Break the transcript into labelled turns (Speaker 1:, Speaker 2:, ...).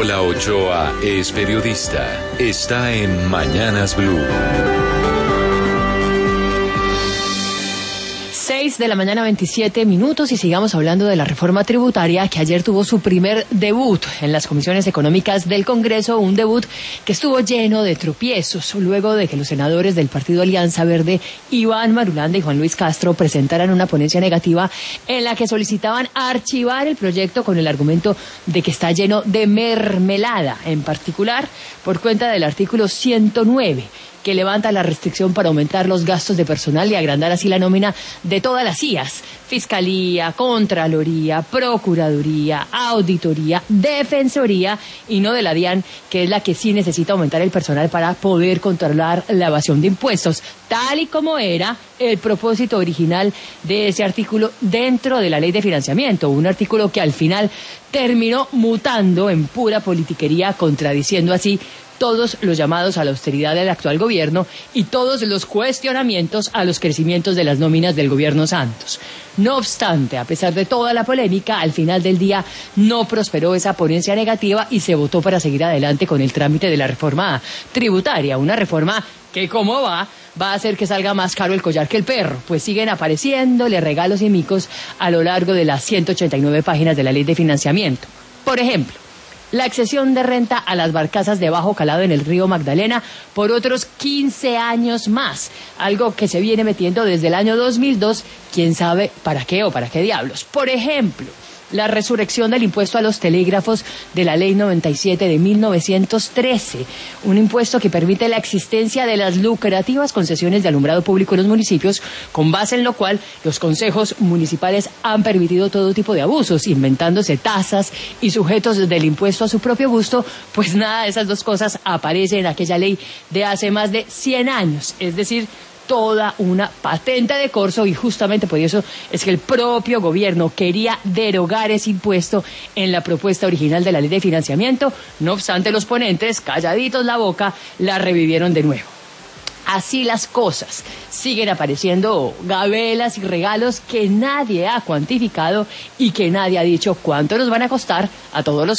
Speaker 1: Paola Ochoa es periodista. Está en Mañanas Blue.
Speaker 2: 6 de la mañana, 27 minutos, y sigamos hablando de la reforma tributaria que ayer tuvo su primer debut en las comisiones económicas del Congreso, un debut que estuvo lleno de tropiezos, luego de que los senadores del Partido Alianza Verde, Iván Marulanda y Juan Luis Castro, presentaran una ponencia negativa en la que solicitaban archivar el proyecto con el argumento de que está lleno de mermelada, en particular por cuenta del artículo 109, que levanta la restricción para aumentar los gastos de personal y agrandar así la nómina de todas las IAS: Fiscalía, Contraloría, Procuraduría, Auditoría, Defensoría, y no de la DIAN, que es la que sí necesita aumentar el personal para poder controlar la evasión de impuestos, tal y como era el propósito original de ese artículo dentro de la Ley de Financiamiento, un artículo que al final terminó mutando en pura politiquería, contradiciendo así todos los llamados a la austeridad del actual gobierno y todos los cuestionamientos a los crecimientos de las nóminas del gobierno Santos. No obstante, a pesar de toda la polémica, al final del día no prosperó esa ponencia negativa y se votó para seguir adelante con el trámite de la reforma tributaria, una reforma que, como va a hacer que salga más caro el collar que el perro, pues siguen apareciéndole regalos y micos a lo largo de las 189 páginas de la Ley de Financiamiento. Por ejemplo, la excesión de renta a las barcazas de bajo calado en el río Magdalena por otros 15 años más, algo que se viene metiendo desde el año 2002, quién sabe para qué o para qué diablos. Por ejemplo, la resurrección del impuesto a los telégrafos de la Ley 97 de 1913, un impuesto que permite la existencia de las lucrativas concesiones de alumbrado público en los municipios, con base en lo cual los consejos municipales han permitido todo tipo de abusos, inventándose tasas y sujetos del impuesto a su propio gusto, pues nada de esas dos cosas aparece en aquella ley de hace más de 100 años, es decir, toda una patente de corso, y justamente por eso es que el propio gobierno quería derogar ese impuesto en la propuesta original de la Ley de Financiamiento. No obstante, los ponentes, calladitos la boca, la revivieron de nuevo. Así las cosas, siguen apareciendo gabelas y regalos que nadie ha cuantificado y que nadie ha dicho cuánto nos van a costar a todos los